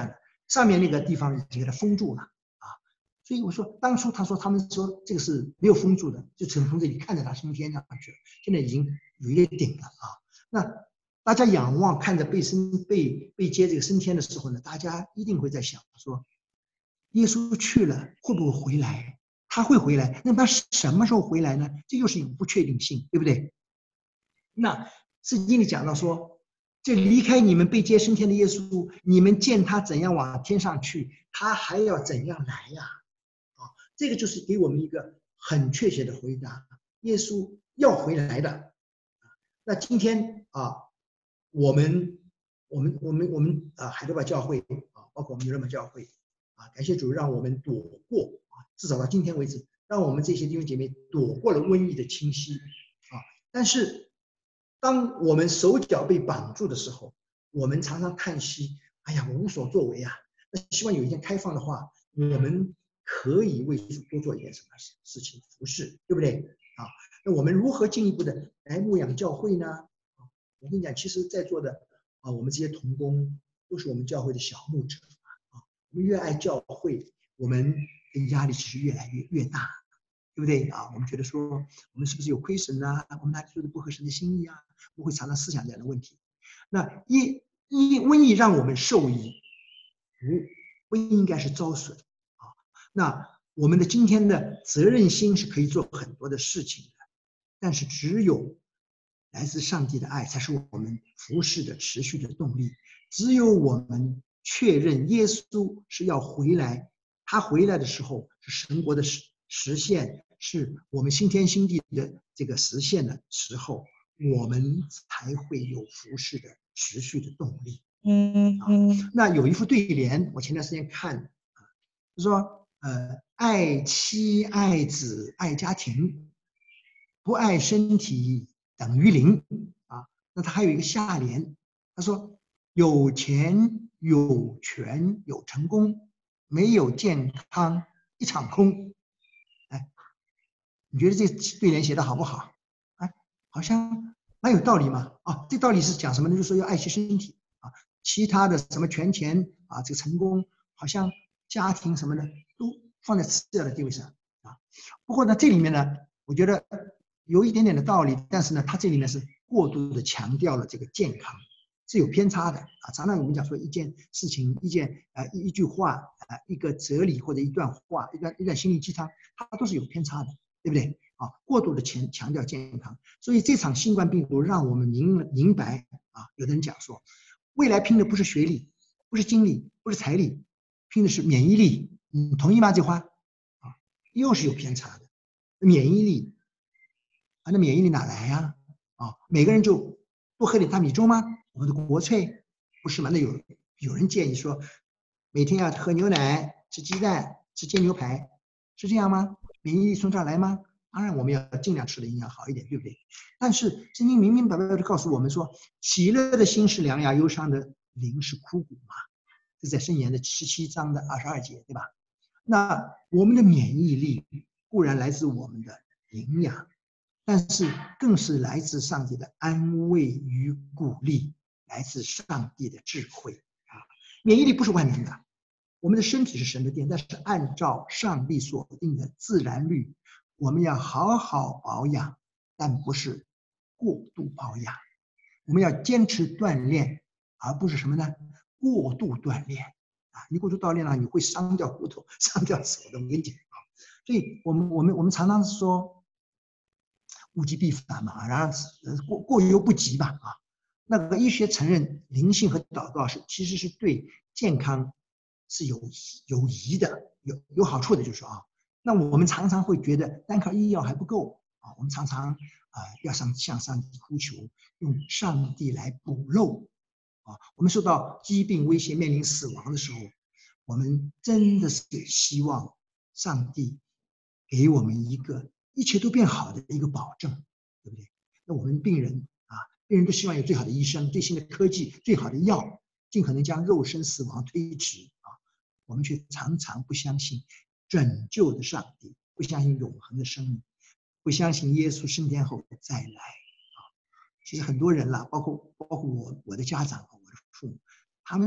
Speaker 1: 上面那个地方已经给它封住了啊。所以我说，当初他说他们说这个是没有封住的，就只能从这里看着它升天上去了。现在已经有一个顶了啊。那大家仰望看着被升被被接这个升天的时候呢，大家一定会在想说，耶稣去了会不会回来？他会回来，那他什么时候回来呢？这又是一个不确定性，对不对？那圣经里讲到说，这离开你们被接升天的耶稣，你们见他怎样往天上去，他还要怎样来呀？啊，这个就是给我们一个很确切的回答：耶稣要回来的。那今天啊，我们我们我们我们啊，海德堡教会啊，包括我们牛人们教会啊，感谢主，让我们躲过啊，至少到今天为止，让我们这些弟兄姐妹躲过了瘟疫的侵袭啊。但是，当我们手脚被绑住的时候，我们常常叹息：哎呀，我无所作为啊！那希望有一天开放的话，我们可以为主多做一点什么事情，服侍，对不对啊？那我们如何进一步的来牧养教会呢？啊，我跟你讲，其实在座的啊，我们这些同工都是我们教会的小牧者啊。我们越爱教会，我们的压力其实越来越越大，对不对啊？我们觉得说，我们是不是有亏损啊？我们哪里做的不合神的心意啊？我们会常常思想这样的问题。那一一瘟疫让我们受益，不不应该是遭损啊。那我们的今天的责任心是可以做很多的事情的，但是只有来自上帝的爱才是我们服侍的持续的动力。只有我们确认耶稣是要回来，他回来的时候是神国的实实现，是我们新天新地的这个实现的时候，我们才会有服侍的持续的动力。
Speaker 3: 嗯嗯，
Speaker 1: 那有一副对联，我前段时间看啊，就说呃，爱妻爱子爱家庭，不爱身体等于零啊。那他还有一个下联，他说有钱有权有成功，没有健康一场空。哎，你觉得这对联写的好不好？哎，好像蛮有道理嘛。啊，这道理是讲什么呢？就是说要爱惜身体啊，其他的什么权钱啊，这个成功，好像家庭什么的都放在次要的地位上啊。不过呢，这里面呢，我觉得有一点点的道理，但是呢，它这里面是过度的强调了这个健康，是有偏差的啊。常常我们讲说一件事情、一件呃一一句话啊、呃、一个哲理或者一段话、一段一段心灵鸡汤，它都是有偏差的，对不对啊？过度的强强调健康，所以这场新冠病毒让我们明明白啊，有的人讲说，未来拼的不是学历，不是精力，不是财力，拼的是免疫力。你同意吗？这话啊，又是有偏差的。免疫力啊，那免疫力哪来呀？啊，每个人就多喝点大米粥吗？我们的国粹不是吗？那有有人建议说，每天要喝牛奶、吃鸡蛋、吃煎牛排，是这样吗？免疫力从这儿来吗？当然，我们要尽量吃的营养好一点，对不对？但是圣经明明白白的告诉我们说，喜乐的心是良药，忧伤的灵是枯骨嘛。这在箴言的十七章的二十二节，对吧？那我们的免疫力固然来自我们的营养，但是更是来自上帝的安慰与鼓励，来自上帝的智慧啊！免疫力不是万能的，我们的身体是神的殿，但是按照上帝所定的自然律，我们要好好保养，但不是过度保养。我们要坚持锻炼，而不是什么呢？过度锻炼啊！你过度锻炼了，你会伤掉骨头、伤掉手的。我跟你讲啊，所以我们我们我们常常说物极必反嘛，然后过过犹不及吧啊。那个医学承认灵性和祷告是其实是对健康是有有益的，有有好处的，就是说啊。那我们常常会觉得单靠医药还不够啊，我们常常啊、呃、要向向上帝呼求，用上帝来补漏啊。我们受到疾病威胁、面临死亡的时候，我们真的是希望上帝给我们一个一切都变好的一个保证，对不对？那我们病人啊，病人都希望有最好的医生、最新的科技、最好的药，尽可能将肉身死亡推迟啊。我们却常常不相信拯救的上帝，不相信永恒的生命，不相信耶稣升天后的再来啊。其实很多人啦，包括包括我我的家长和我的父母，他们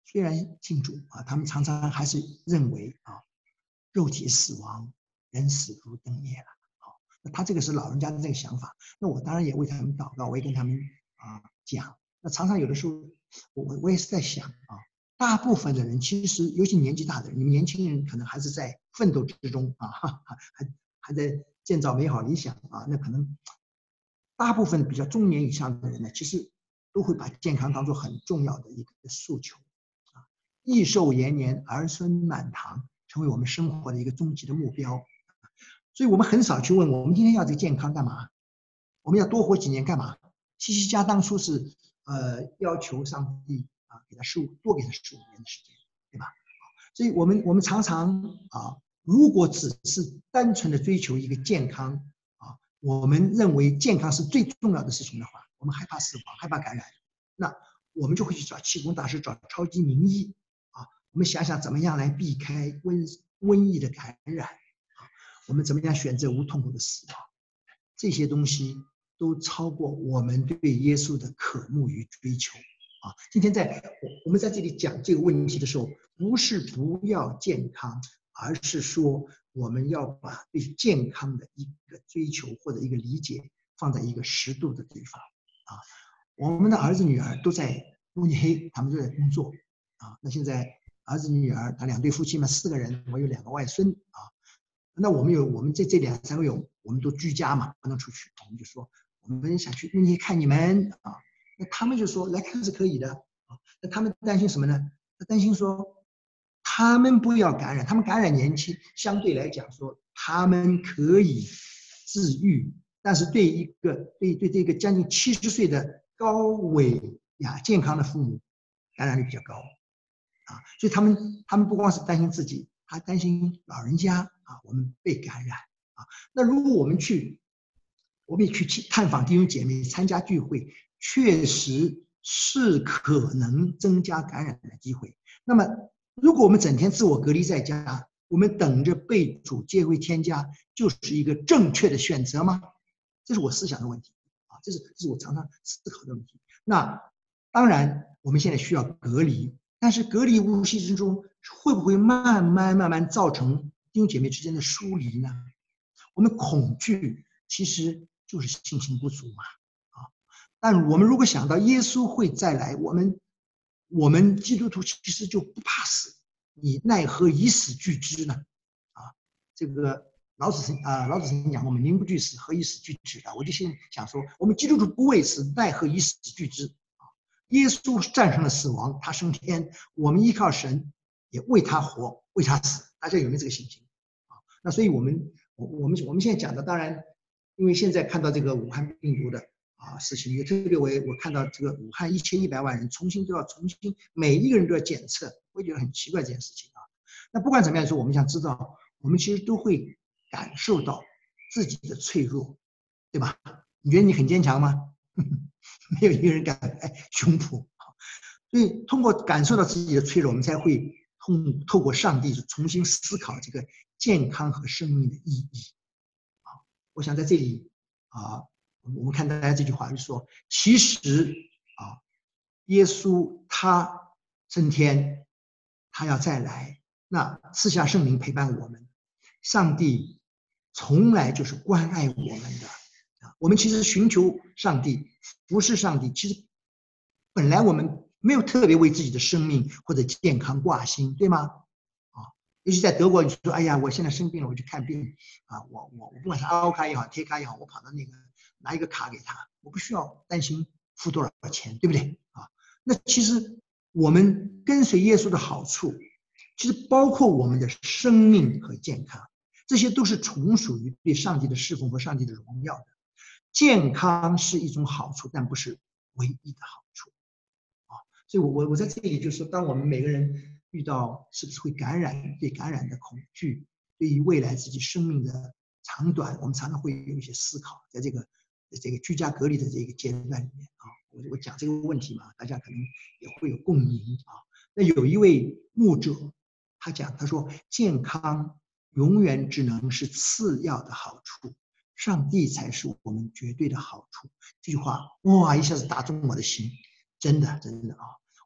Speaker 1: 虽然信主啊，他们常常还是认为啊，肉体死亡，人死如灯灭了。好，那他这个是老人家的这个想法。那我当然也为他们祷告，我也跟他们啊讲。那常常有的时候，我我我也是在想啊，大部分的人其实，尤其年纪大的人，你们年轻人可能还是在奋斗之中啊，还还在建造美好理想啊。那可能大部分比较中年以上的人呢，其实都会把健康当作很重要的一个诉求啊，益寿延年，儿孙满堂，成为我们生活的一个终极的目标。所以我们很少去问我们今天要这个健康干嘛，我们要多活几年干嘛？西西家当初是呃要求上帝啊给他十五多给他十五年的时间，对吧？所以我们我们常常啊，如果只是单纯的追求一个健康啊，我们认为健康是最重要的事情的话，我们害怕死亡，害怕感染，那我们就会去找气功大师，找超级名医啊，我们想想怎么样来避开瘟瘟疫的感染啊，我们怎么样选择无痛苦的死亡，这些东西都超过我们对耶稣的渴慕与追求啊。今天在我们在这里讲这个问题的时候，不是不要健康，而是说我们要把对健康的一个追求或者一个理解放在一个适度的地方啊。我们的儿子女儿都在慕尼黑，他们都在工作啊。那现在儿子女儿，他两对夫妻嘛，四个人，我有两个外孙啊。那我们有我们这这两三个月，我们都居家嘛，不能出去，我们就说我们想去慕尼黑看你们啊。那他们就说来看是可以的啊。那他们担心什么呢？他担心说他们不要感染，他们感染年轻，相对来讲说他们可以治愈，但是对一个对对这个将近七十岁的高危亚健康的父母，感染率比较高啊。所以他们他们不光是担心自己，还担心老人家啊，我们被感染啊。那如果我们去，我们也去探访弟兄姐妹，参加聚会，确实是可能增加感染的机会。那么，如果我们整天自我隔离在家，我们等着被主接回天家，就是一个正确的选择吗？这是我思想的问题啊，这是这是我常常思考的问题。那当然，我们现在需要隔离，但是隔离无形之中会不会慢慢慢慢造成弟兄姐妹之间的疏离呢？我们恐惧其实就是信心不足嘛，啊！但我们如果想到耶稣会再来，我们我们基督徒其实就不怕死，你奈何以死惧之呢？啊，这个老子啊，老子曾讲我们民不惧死，何以死惧之啊？我就心想说，我们基督徒不畏死，奈何以死惧之啊？耶稣战胜了死亡，他升天，我们依靠神，也为他活，为他死，大家有没有这个信心啊？那所以我们。我我们我们现在讲的，当然，因为现在看到这个武汉病毒的啊事情，也特别为我看到这个武汉一千一百万人重新都要重新每一个人都要检测，我觉得很奇怪这件事情啊。那不管怎么样说，我们想知道，我们其实都会感受到自己的脆弱，对吧？你觉得你很坚强吗？没有一个人敢拍胸脯。所以通过感受到自己的脆弱，我们才会通透过上帝重新思考这个健康和生命的意义啊。我想在这里啊，我们看大家这句话，就是说，其实啊，耶稣他升天，他要再来，那赐下圣灵陪伴我们，上帝从来就是关爱我们的啊。我们其实寻求上帝，服侍上帝，其实本来我们没有特别为自己的生命或者健康挂心，对吗？啊，尤其在德国，你说，哎呀，我现在生病了，我去看病啊，我我我不管是凹卡也好，贴卡也好，我跑到那个拿一个卡给他，我不需要担心付多少钱，对不对啊？那其实我们跟随耶稣的好处，其实包括我们的生命和健康，这些都是从属于对上帝的侍奉和上帝的荣耀的。健康是一种好处，但不是唯一的好处。所以我，我我在这里就说，当我们每个人遇到是不是会感染，对感染的恐惧，对于未来自己生命的长短，我们常常会有一些思考。在这个这个居家隔离的这个阶段里面啊，我我讲这个问题嘛，大家可能也会有共鸣啊。那有一位牧者，他讲，他说，健康永远只能是次要的好处，上帝才是我们绝对的好处。这句话哇，一下子打中我的心。真的，真的啊！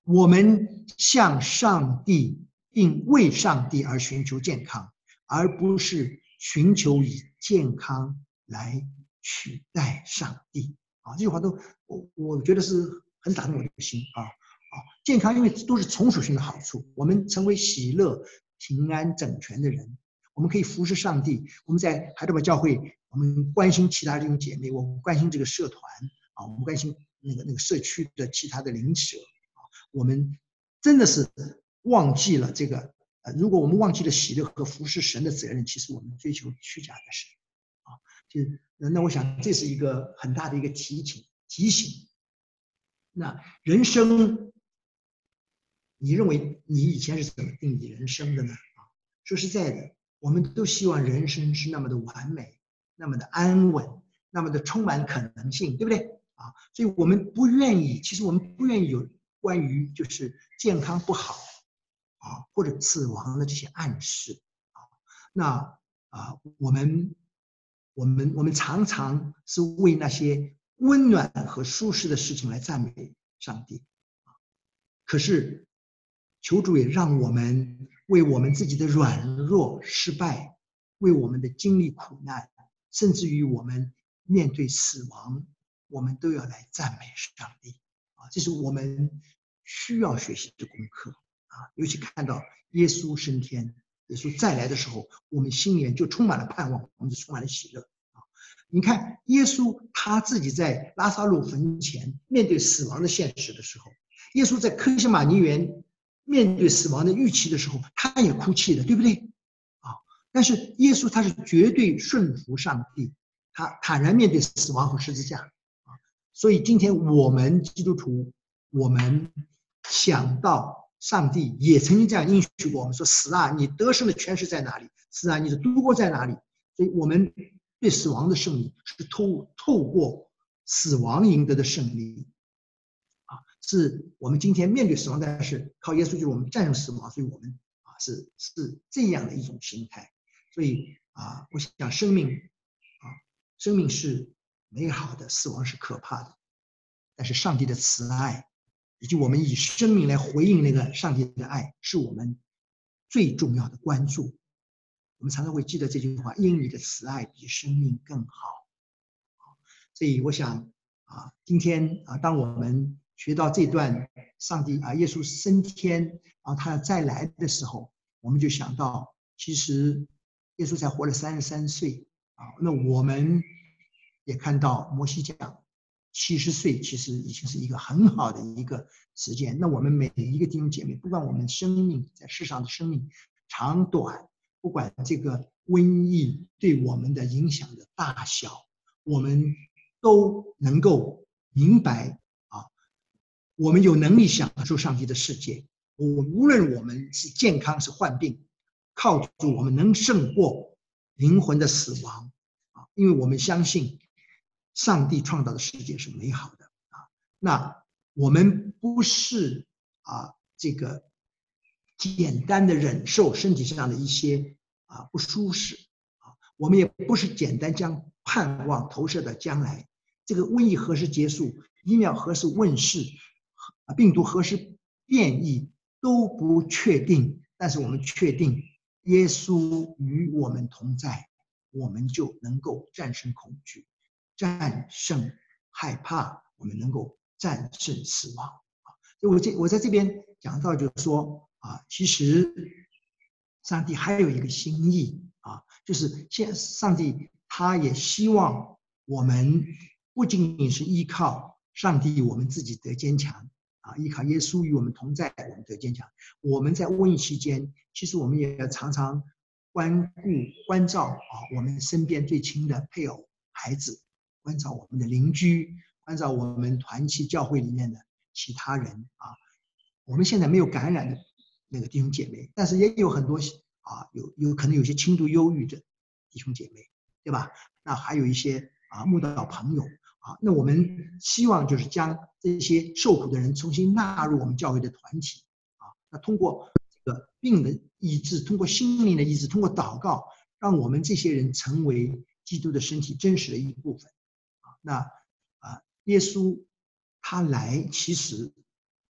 Speaker 1: 我们向上帝并为上帝而寻求健康，而不是寻求以健康来取代上帝。啊，这句话都我我觉得是很打动我的心啊啊！健康因为都是从属性的好处，我们成为喜乐、平安、整全的人，我们可以服侍上帝。我们在海德堡教会，我们关心其他弟兄姐妹，我们关心这个社团啊，我们关心那个那个社区的其他的邻舍啊，我们真的是忘记了这个呃，如果我们忘记了喜乐和服侍神的责任，其实我们追求虚假的神啊，就那我想这是一个很大的一个提醒提醒。那人生，你认为你以前是怎么定义人生的呢？啊，说实在的，我们都希望人生是那么的完美，那么的安稳，那么的充满可能性，对不对？啊，所以我们不愿意，其实我们不愿意有关于就是健康不好啊或者死亡的这些暗示啊。那啊，我们我们我们常常是为那些温暖和舒适的事情来赞美上帝，可是求主也让我们为我们自己的软弱、失败，为我们的经历苦难，甚至于我们面对死亡，我们都要来赞美上帝啊！这是我们需要学习的功课啊！尤其看到耶稣升天，耶稣再来的时候，我们心里就充满了盼望，我们就充满了喜乐。你看，耶稣他自己在拉撒路坟前面对死亡的现实的时候，耶稣在客西马尼园面对死亡的预期的时候，他也哭泣的，对不对？啊！但是耶稣他是绝对顺服上帝，他坦然面对死亡和十字架啊！所以今天我们基督徒，我们想到上帝也曾经这样应许过我们说：“死啊，你得胜的权势在哪里？死啊，你的督国在哪里？”所以我们对死亡的胜利是透透过死亡赢得的胜利，啊，是我们今天面对死亡，但是靠耶稣就是我们战胜死亡，所以我们啊是是这样的一种心态。所以啊，我想生命啊，生命是美好的，死亡是可怕的，但是上帝的慈爱，以及我们以生命来回应那个上帝的爱，是我们最重要的关注。我们常常会记得这句话：因你的慈爱比生命更好。所以我想啊，今天啊，当我们学到这段上帝啊，耶稣升天啊，他再来的时候，我们就想到，其实耶稣才活了三十三岁啊，那我们也看到摩西讲七十岁其实已经是一个很好的一个时间。那我们每一个弟兄姐妹，不管我们生命在世上的生命长短，不管这个瘟疫对我们的影响的大小，我们都能够明白啊，我们有能力享受上帝的世界。我无论我们是健康是患病，靠住我们能胜过灵魂的死亡啊，因为我们相信上帝创造的世界是美好的啊。那我们不是啊这个简单的忍受身体上的一些啊不舒适啊，我们也不是简单将盼望投射到将来，这个瘟疫何时结束，疫苗何时问世，病毒何时变异都不确定，但是我们确定耶稣与我们同在，我们就能够战胜恐惧，战胜害怕，我们能够战胜死亡。所以我这我在这边讲到就是说啊，其实上帝还有一个心意啊，就是现上帝他也希望我们不仅仅是依靠上帝，我们自己得坚强啊，依靠耶稣与我们同在，我们得坚强。我们在瘟疫期间，其实我们也要常常关顾关照啊，我们身边最亲的配偶、孩子，关照我们的邻居，关照我们团契教会里面的其他人啊。我们现在没有感染的那个弟兄姐妹，但是也有很多啊，有有可能有些轻度忧郁的弟兄姐妹，对吧？那还有一些啊慕道朋友啊，那我们希望就是将这些受苦的人重新纳入我们教会的团体啊。那通过这个病的医治，通过心灵的医治，通过祷告，让我们这些人成为基督的身体真实的一部分啊。那啊，耶稣他来其实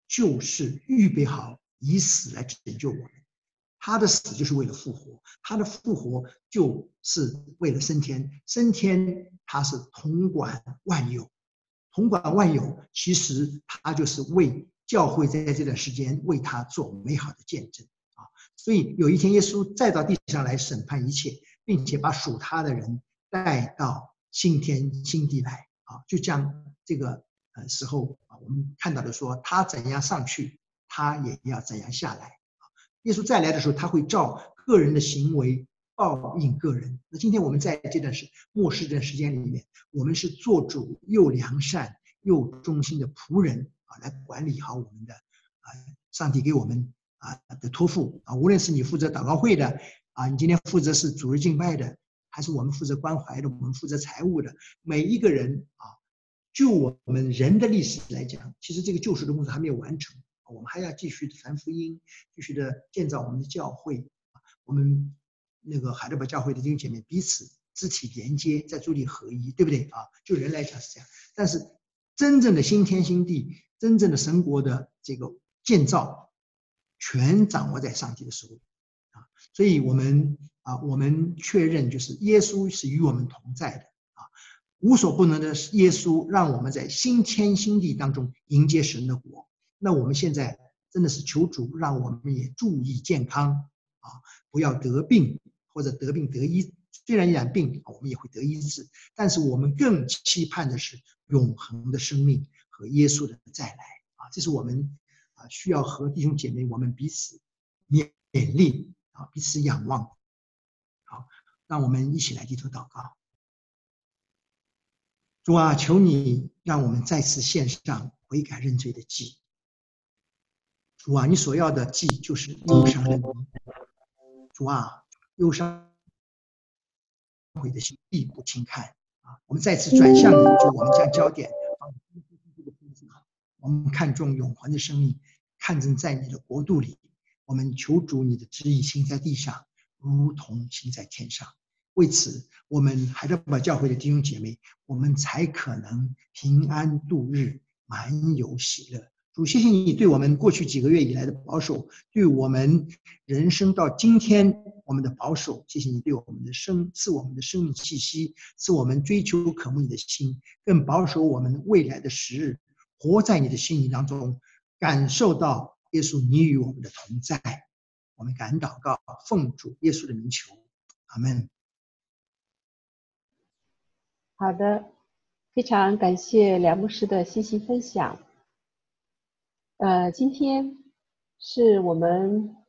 Speaker 1: 就是预备好以死来拯救我们。他的死就是为了复活，他的复活就是为了升天。升天他是统管万有，统管万有，其实他就是为教会在这段时间为他做美好的见证啊。所以有一天耶稣再到地上来审判一切，并且把属他的人带到新天新地来啊，就将这个呃时候啊，我们看到的说他怎样上去，他也要怎样下来。耶稣再来的时候，他会照个人的行为报应个人。那今天我们在这段时末世这段时间里面，我们是做主又良善又忠心的仆人啊，来管理好我们的啊，上帝给我们啊的托付啊，无论是你负责祷告会的啊，你今天负责是主日敬拜的，还是我们负责关怀的，我们负责财务的，每一个人啊，就我们人的历史来讲，其实这个救赎的工作还没有完成。我们还要继续传福音，继续的建造我们的教会。我们那个海德堡教会的弟兄姐妹彼此肢体连接，在主里合一，对不对啊？就人来讲是这样，但是真正的新天新地，真正的神国的这个建造，全掌握在上帝的手里啊。所以我们啊，我们确认就是耶稣是与我们同在的啊，无所不能的耶稣让我们在新天新地当中迎接神的国。那我们现在真的是求主让我们也注意健康啊，不要得病或者得病得医。虽然染病我们也会得医治，但是我们更期盼的是永恒的生命和耶稣的再来啊！这是我们啊需要和弟兄姐妹我们彼此勉励啊，彼此仰望。好，让我们一起来低头祷告。主啊，求你让我们再次献上悔改认罪的祭。主啊，你所要的祭就是忧伤的灵。主啊，忧伤悔的心必不轻看啊！我们再次转向你，就我们将焦点放在这个身上。我们看重永恒的生命，看重在你的国度里。我们求主你的旨意行在地上，如同行在天上。为此，我们海德堡教会的弟兄姐妹，我们才可能平安度日，满有喜乐。主，谢谢你对我们过去几个月以来的保守，对我们人生到今天我们的保守。谢谢你对我们的生赐我们的生命气息，赐我们追求渴慕你的心，更保守我们未来的时日，活在你的心意当中，感受到耶稣你与我们的同在。我们感恩祷告，奉主耶稣的名求，阿们。
Speaker 4: 好的，非常感谢梁牧师的信息分享。呃，今天是我们